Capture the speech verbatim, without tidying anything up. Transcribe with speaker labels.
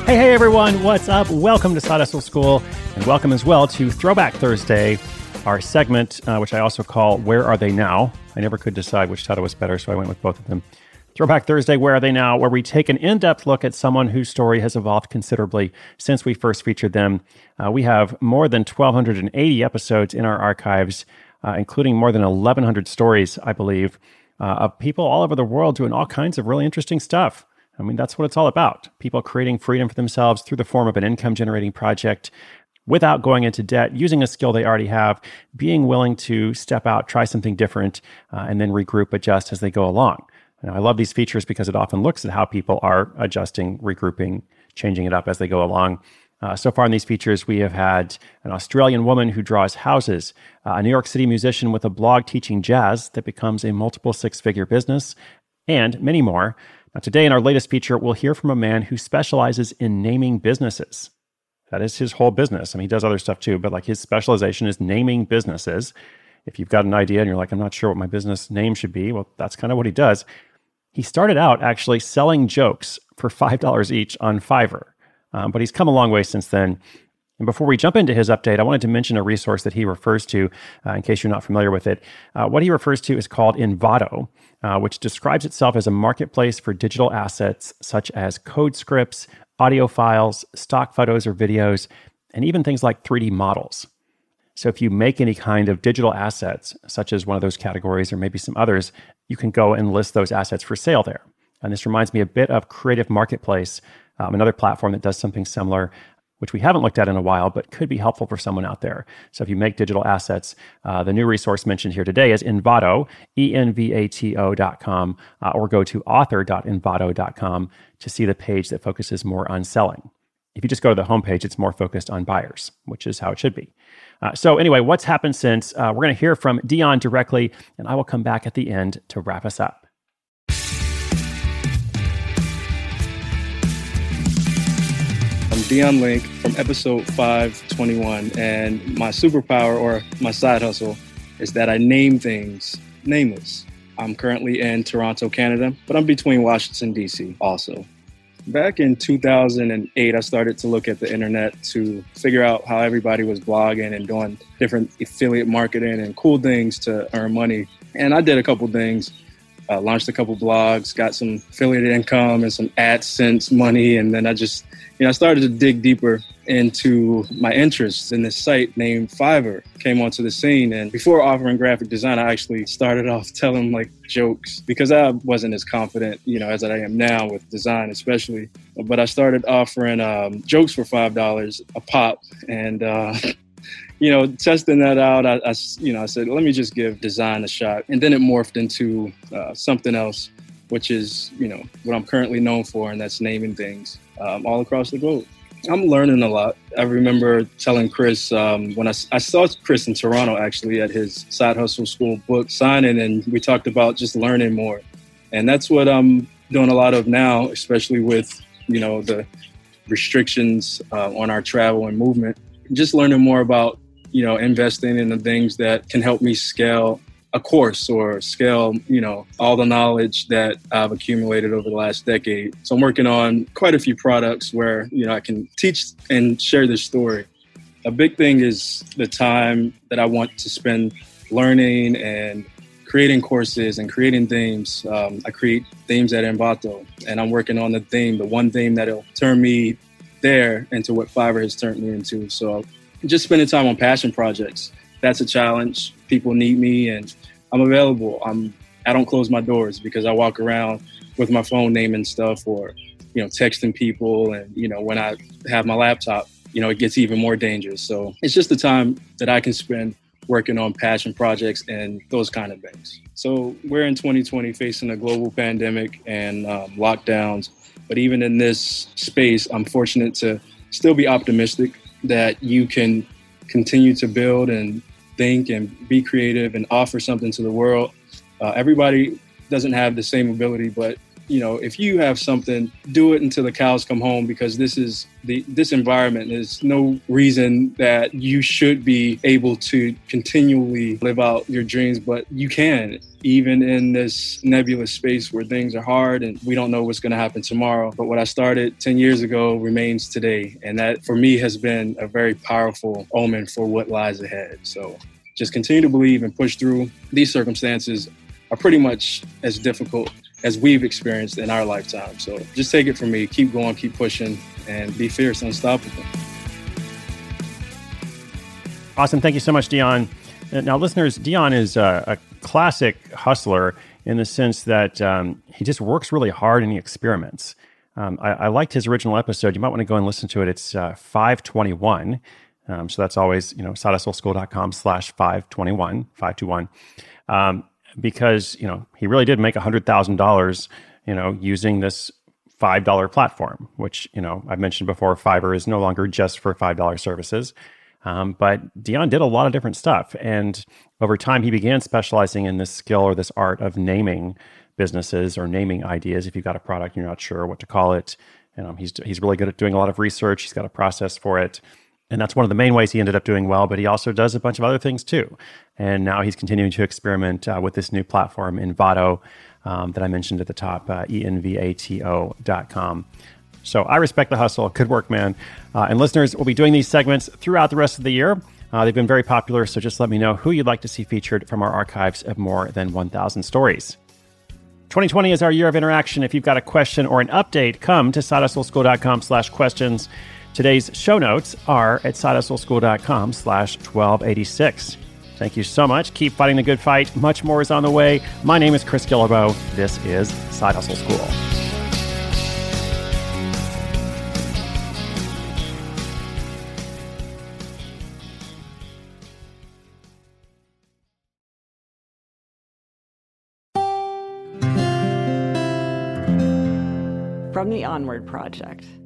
Speaker 1: Hey, hey, everyone. What's up? Welcome to Side Hustle School, and welcome as well to Throwback Thursday, our segment, uh, which I also call Where Are They Now? I never could decide which title was better, so I went with both of them. Throwback Thursday, Where Are They Now? Where we take an in-depth look at someone whose story has evolved considerably since we first featured them. Uh, we have more than twelve eighty episodes in our archives, uh, including more than eleven hundred stories, I believe, uh, of people all over the world doing all kinds of really interesting stuff. I mean, that's what it's all about. People creating freedom for themselves through the form of an income-generating project without going into debt, using a skill they already have, being willing to step out, try something different, uh, and then regroup, adjust as they go along. Now, I love these features because it often looks at how people are adjusting, regrouping, changing it up as they go along. Uh, so far in these features, we have had an Australian woman who draws houses, uh, a New York City musician with a blog teaching jazz that becomes a multiple six-figure business, and many more. Now, today in our latest feature, we'll hear from a man who specializes in naming businesses. That is his whole business. I mean, he does other stuff too, but like his specialization is naming businesses. If you've got an idea and you're like, I'm not sure what my business name should be, well, that's kind of what he does. He started out actually selling jokes for five dollars each on Fiverr, um, but he's come a long way since then. And before we jump into his update, I wanted to mention a resource that he refers to, uh, in case you're not familiar with it. Uh, what he refers to is called Envato, uh, which describes itself as a marketplace for digital assets such as code scripts, audio files, stock photos or videos, and even things like three D models. So if you make any kind of digital assets, such as one of those categories or maybe some others, you can go and list those assets for sale there. And this reminds me a bit of Creative Marketplace, um, another platform that does something similar, which we haven't looked at in a while, but could be helpful for someone out there. So if you make digital assets, uh, the new resource mentioned here today is Envato, E N V A T O dot com, uh, or go to author dot envato dot com to see the page that focuses more on selling. If you just go to the homepage, it's more focused on buyers, which is how it should be. Uh, so anyway, what's happened since? Uh, we're going to hear from Dion directly, and I will come back at the end to wrap us up.
Speaker 2: I'm Dion Link from episode five twenty-one, and my superpower or my side hustle is that I name things nameless. I'm currently in Toronto, Canada, but I'm between Washington, D C also. Back in two thousand eight, I started to look at the internet to figure out how everybody was blogging and doing different affiliate marketing and cool things to earn money. And I did a couple things. Uh, launched a couple blogs, got some affiliate income and some AdSense money. And then I just, you know, I started to dig deeper into my interests. And this site named Fiverr came onto the scene. And before offering graphic design, I actually started off telling like jokes because I wasn't as confident, you know, as I am now with design, especially. But I started offering um, jokes for five dollars a pop. And, uh, you know, testing that out, I, I, you know, I said, let me just give design a shot. And then it morphed into uh, something else, which is, you know, what I'm currently known for, and that's naming things um, all across the globe. I'm learning a lot. I remember telling Chris, um, when I, I saw Chris in Toronto, actually, at his Side Hustle School book signing, and we talked about just learning more. And that's what I'm doing a lot of now, especially with, you know, the restrictions uh, on our travel and movement. Just learning more about, you know, investing in the things that can help me scale a course or scale, you know, all the knowledge that I've accumulated over the last decade. So I'm working on quite a few products where, you know, I can teach and share this story. A big thing is the time that I want to spend learning and creating courses and creating themes. Um, I create themes at Envato, and I'm working on the theme, the one theme that'll turn me there into what Fiverr has turned me into. So just spending time on passion projects, that's a challenge. People need me and I'm available. I'm, I don't close my doors because I walk around with my phone naming stuff or, you know, texting people. And, you know, when I have my laptop, you know, it gets even more dangerous. So it's just the time that I can spend working on passion projects and those kind of things. So we're in twenty twenty facing a global pandemic and um, lockdowns. But even in this space, I'm fortunate to still be optimistic that you can continue to build and think and be creative and offer something to the world. Uh, everybody doesn't have the same ability, but you know, if you have something, do it until the cows come home, because this is the this environment. There's no reason that you should be able to continually live out your dreams, but you can, even in this nebulous space where things are hard and we don't know what's going to happen tomorrow. But what I started ten years ago remains today. And that for me has been a very powerful omen for what lies ahead. So just continue to believe and push through. These circumstances are pretty much as difficult as we've experienced in our lifetime. So just take it from me. Keep going, keep pushing, and be fierce, unstoppable.
Speaker 1: Awesome. Thank you so much, Dion. Now, listeners, Dion is a, a classic hustler in the sense that um, he just works really hard and he experiments. Um, I, I liked his original episode. You might want to go and listen to it. It's uh, five twenty-one. Um, so that's always, you know, side hustle school dot com slash five twenty-one, five twenty-one. Um, because, you know, he really did make one hundred thousand dollars, you know, using this five dollar platform, which, you know, I've mentioned before, Fiverr is no longer just for five dollar services. Um, but Dion did a lot of different stuff. And over time, he began specializing in this skill or this art of naming businesses or naming ideas. If you've got a product, you're not sure what to call it. And um, he's, he's really good at doing a lot of research. He's got a process for it. And that's one of the main ways he ended up doing well, but he also does a bunch of other things too. And now he's continuing to experiment uh, with this new platform, Envato, um, that I mentioned at the top, uh, E N V A T O dot com. So I respect the hustle. Good work, man. Uh, and listeners, we'll be doing these segments throughout the rest of the year. Uh, they've been very popular, so just let me know who you'd like to see featured from our archives of more than one thousand stories. twenty twenty is our year of interaction. If you've got a question or an update, come to side hustle school dot com slash questions. Today's show notes are at side hustle school dot com slash twelve eighty-six. Thank you so much. Keep fighting the good fight. Much more is on the way. My name is Chris Guillebeau. This is Side Hustle School.
Speaker 3: From the Onward Project.